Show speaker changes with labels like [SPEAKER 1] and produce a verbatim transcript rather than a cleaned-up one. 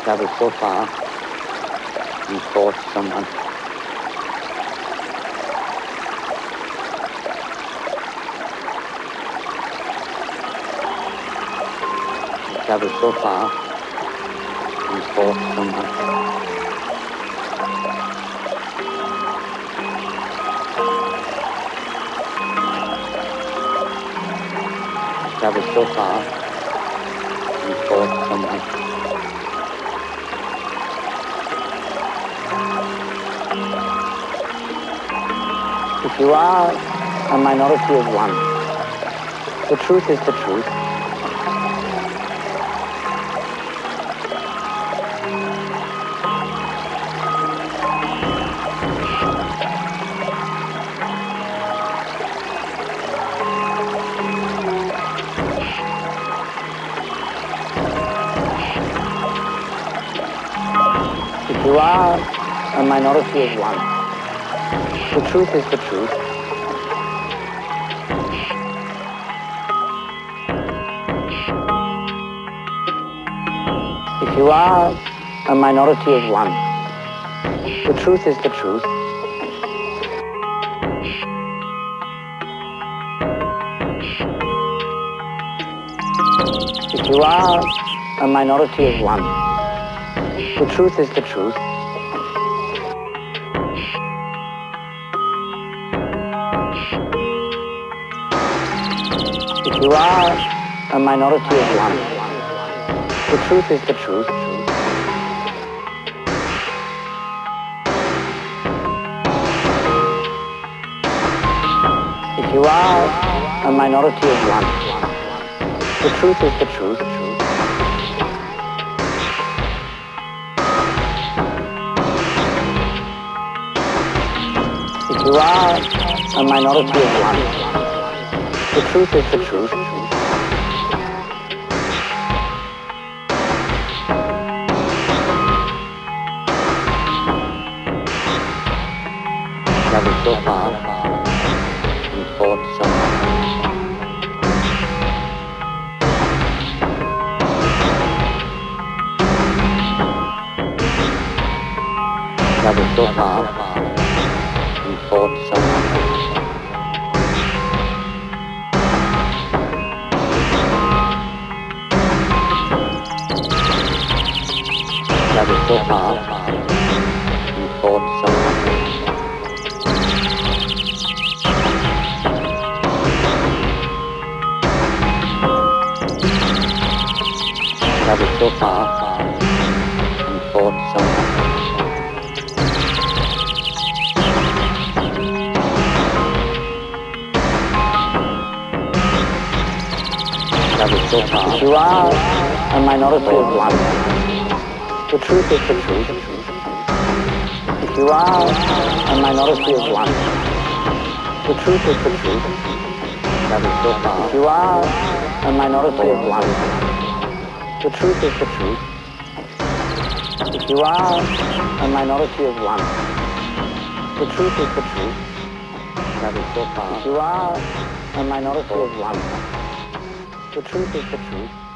[SPEAKER 1] traveled so far and fought so much. Traveled so far and fought so much. Traveled so far and fought so much. If you are a minority of one, the truth is the truth. If you are a minority of one, the truth is the truth. If you are a minority of one, the truth is the truth. If you are a minority of one, the truth is the truth. If you are a minority of one, the truth is the truth. If you are a minority of one, the truth is the truth. If you are a minority of one, the truth is the truth. Traveled so far and fought so much. Traveled so far and fought so much. Traveled so far and fought so much. Traveled so far and fought so much. Traveled so far. If you are a minority of one, the truth is the truth. If you are a minority of one, the truth is the truth. Traveled so far. If you are a minority of one, the truth is the truth. If you are a minority of one, the truth is the truth. Traveled so far. If you are a minority of one, the truth is the truth.